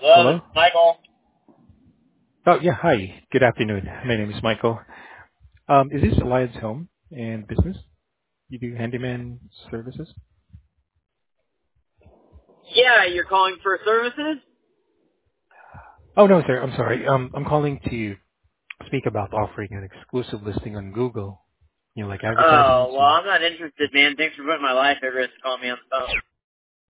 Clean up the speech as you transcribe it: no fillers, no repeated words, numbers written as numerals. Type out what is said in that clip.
Hello, this Hello? is Michael. Oh, yeah. Hi. Good afternoon. My name is Michael. Is this Alliance Home and Business? You do handyman services? Yeah, you're calling for services? Oh, no, sir. I'm sorry. I'm calling to speak about offering an exclusive listing on Google, like advertisements Oh, well, and... I'm not interested, man. Thanks for putting my life at risk calling me on the phone.